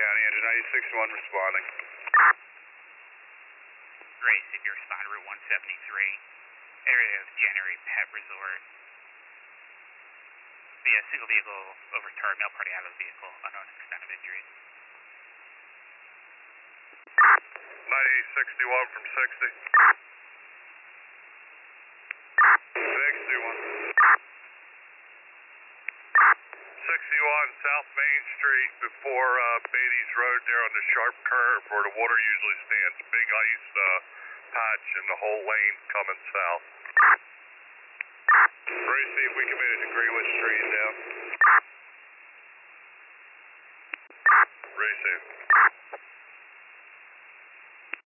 County, engine 9061 responding. Grace, if you respond to Route 173, area of January Pet Resort. Be a single vehicle overturned, male party out of the vehicle, unknown extent of injury. 9061 from 60. 61. 61 South Main Street before Beatty's Road there on the sharp curve where the water usually stands. Big ice patch in the whole lane coming south. Ready to see if we can manage to Greenwood Street now. Ready to see.